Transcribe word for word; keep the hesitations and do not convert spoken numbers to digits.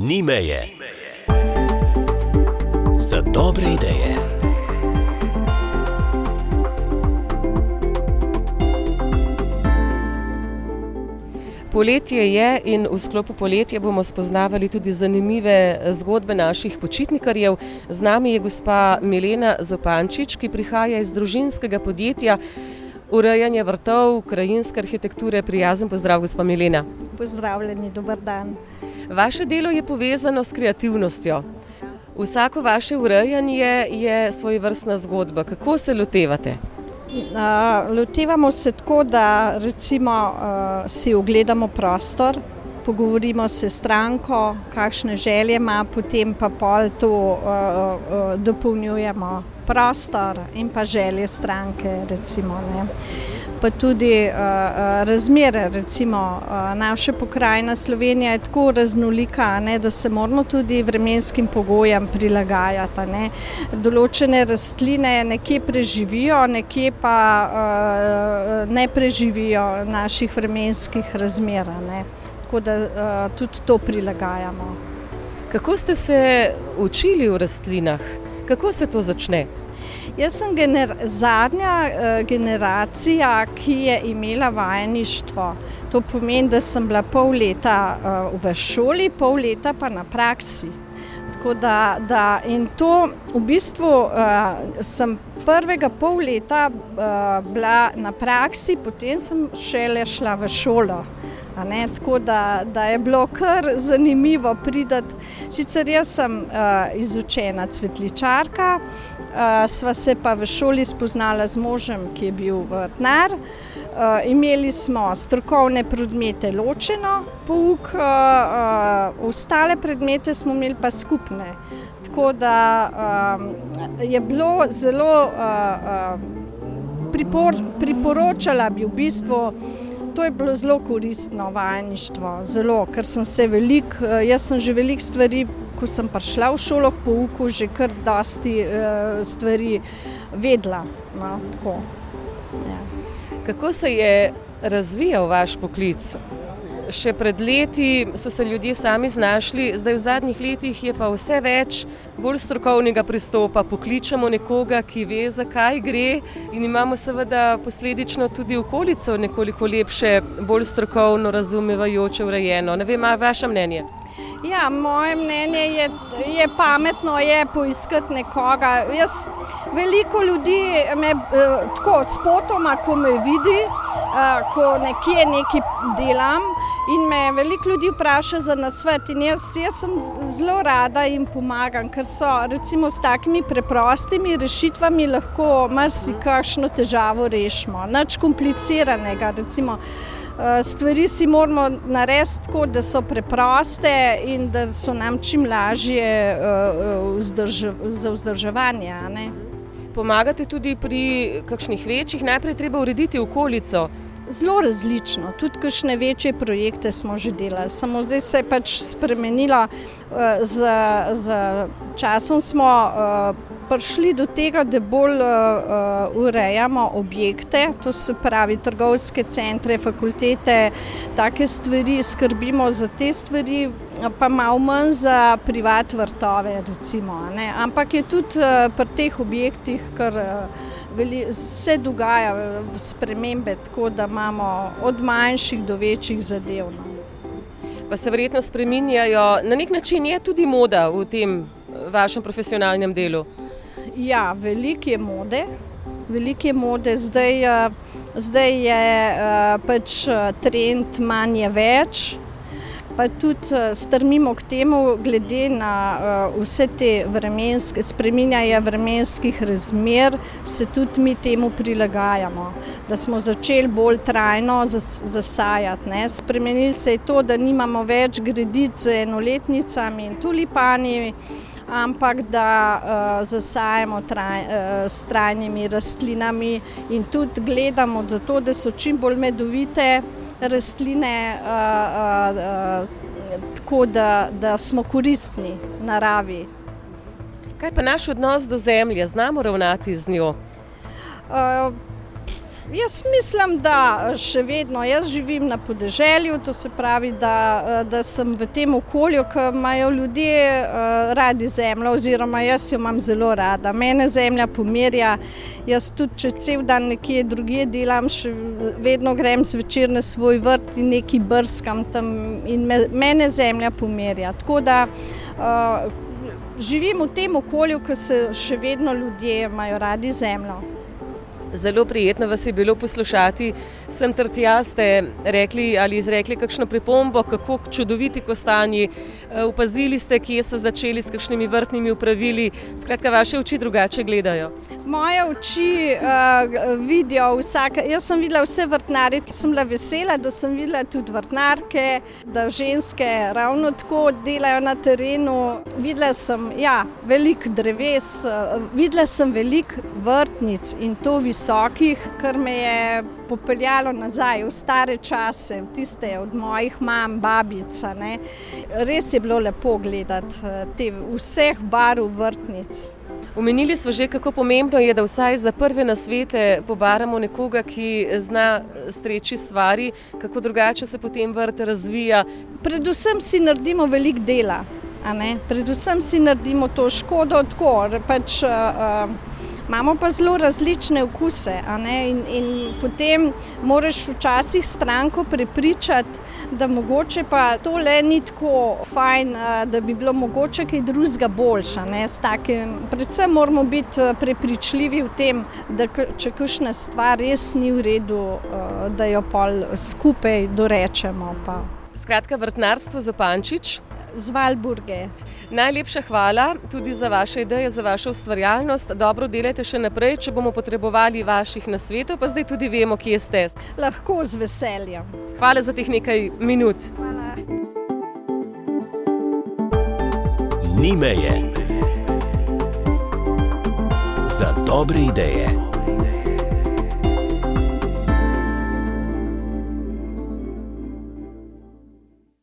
Ni meje. Za dobre ideje. Poletje je in v sklopu poletja bomo spoznavali tudi zanimive zgodbe naših počitnikarjev. Z nami je gospa Milena Zupančič, ki prihaja iz družinskega podjetja urejanja vrtov, krajinske arhitekture. Prijazen pozdrav, gospa Milena. Pozdravljeni, dober dan. Vaše delo je povezano s kreativnostjo. Vsako vaše urejanje je svojevrstna zgodba. Kako se lotevate? Uh, lotevamo se tako, da recimo uh, si ogledamo prostor, pogovorimo se s stranko, kakšne želje ima, potem pa pol to uh, uh, dopolnjujemo prostor in pa želje stranke, recimo, ne. Pa tudi uh, uh, razmere, recimo uh, naša pokrajina Slovenija je tako raznolika, ne, da se moramo tudi vremenskim pogojem prilagajati, ne. Določene rastline nekje preživijo, nekje pa uh, ne preživijo naših vremenskih razmer, ne. Tako da uh, tudi to prilagajamo. Kako ste se učili v rastlinah? Kako se to začne? Jaz sem gener- zadnja uh, generacija, ki je imela vajeništvo. To pomeni, da sem bila pol leta uh, v šoli, pol leta pa na praksi. Tako da, da in to v bistvu uh, sem prvega pol leta uh, bila na praksi, potem sem šele šla v šolo. A ne, tako da, da je bilo kar zanimivo priti. Sicer jaz sem uh, izučena cvetličarka, uh, sva se pa v šoli spoznala z možem, ki je bil vrtnar. Uh, imeli smo strokovne predmete ločeno, pouk, uh, uh, ostale predmete smo imeli pa skupne. Tako da um, je bilo zelo, uh, uh, pripor, priporočala bi v bistvu. To je bilo zelo koristno vajeništvo, zelo, ker sem se veliko, jaz sem že veliko stvari, ko sem prišla v šolo k pouku, že kar dosti uh, stvari vedela. No, tako. Ja. Kako se je razvijal vaš poklic? Še pred leti so se ljudje sami znašli, zdaj v zadnjih letih je pa vse več bolj strokovnega pristopa. Pokličemo nekoga, ki ve, zakaj gre, in imamo seveda posledično tudi okolico nekoliko lepše, bolj strokovno, razumevajoče, urejeno. Ne vem, vaše mnenje? Ja, moje mnenje je, je pametno je poiskati nekoga. Jaz, veliko ljudi me eh, tako spotoma, ko me vidi, eh, ko nekje nekaj delam, in me veliko ljudi vpraša za nasvet, in jaz, jaz sem zelo rada jim pomagam, ker so recimo s takimi preprostimi rešitvami lahko marsikakšno težavo rešimo. Nič kompliciranega, recimo stvari si moramo narediti tako, da so preproste in da so nam čim lažje vzdrž, za vzdrževanje. Ne? Pomagate tudi pri kakšnih večjih, najprej treba urediti okolico. Zelo različno, tudi kakšne večje projekte smo že delali, samo zdaj se je pač spremenilo. Z, z časom smo prišli do tega, da bolj urejamo objekte, to se pravi trgovske centre, fakultete, take stvari, skrbimo za te stvari, pa malo manj za privat vrtove, recimo. Ne? Ampak je tudi pri teh objektih, kar se dogaja spremembe, tako da imamo od manjših do večjih zadev. Pa se verjetno spreminjajo, na nek način je tudi moda v tem vašem profesionalnem delu? Ja, veliko je mode, veliko je mode, zdaj, zdaj je pač trend manj je več, pa tudi strmimo k temu, glede na vse te vremenske, spreminjanje vremenskih razmer, se tudi mi temu prilagajamo, da smo začeli bolj trajno zasajati. Ne. Spremenili se je to, da nimamo več gredic z enoletnicami in tulipani, ampak da uh, zasajamo traj, uh, s trajnimi rastlinami in tudi gledamo za to, da so čim bolj medovite rastline, uh, uh, uh, tako da, da smo koristni naravi. Kaj pa naš odnos do zemlje? Znamo ravnati z njo? Uh, Jaz mislim, da še vedno, jaz živim na podeželju, to se pravi, da, da sem v tem okolju, ki imajo ljudje radi zemljo, oziroma jaz jo imam zelo rada. Mene zemlja pomirja, jaz tudi, če cel dan nekje drugje delam, še vedno grem zvečer na svoj vrt in nekaj brskam tam in me, mene zemlja pomirja. Tako da uh, živim v tem okolju, ki se še vedno ljudje imajo radi zemljo. Zelo prijetno vas je bilo poslušati. Sem ter tja ste rekli ali izrekli kakšno pripombo, kako čudoviti kostanji. Opazili ste, kje so začeli s kakšnimi vrtnimi opravili. Skratka, vaše oči drugače gledajo. Moje oči uh, vidijo vsake. Jaz sem videla vse vrtnarje, sem bila vesela, da sem videla tudi vrtnarke, da ženske ravno tako delajo na terenu. Videla sem, ja, veliko dreves, uh, videla sem veliko vrtnic in to visokih, kar me je popeljalo nazaj v stare čase, tiste od mojih mam, babica. Ne. Res je bilo lepo gledati te vseh barv vrtnic. Omenili smo že, kako pomembno je, da vsaj za prve nasvete pobaramo nekoga, ki zna streči stvari, kako drugače se potem vrt razvija. Predvsem si naredimo veliko dela, a ne? Predvsem si naredimo to škodo tako, pač uh, imamo pa zelo različne okuse, a ne? In, in potem moraš včasih stranko prepričati, da mogoče pa to le ni tako fajn, da bi bilo mogoče kaj drugega boljša. Ne? S takim, predvsem moramo biti prepričljivi v tem, da če kakšna stvar res ni v redu, da jo pol skupaj dorečemo. Pa. Skratka, vrtnarstvo Zupančič. Z Valburge. Najlepša hvala tudi za vaše ideje, za vašo ustvarjalnost. Dobro delajte še naprej, če bomo potrebovali vaših nasvetov, pa zdaj tudi vemo, kje ste. Lahko, z veseljem. Hvala za teh nekaj minut. Hvala. Ni meje. Za dobre ideje.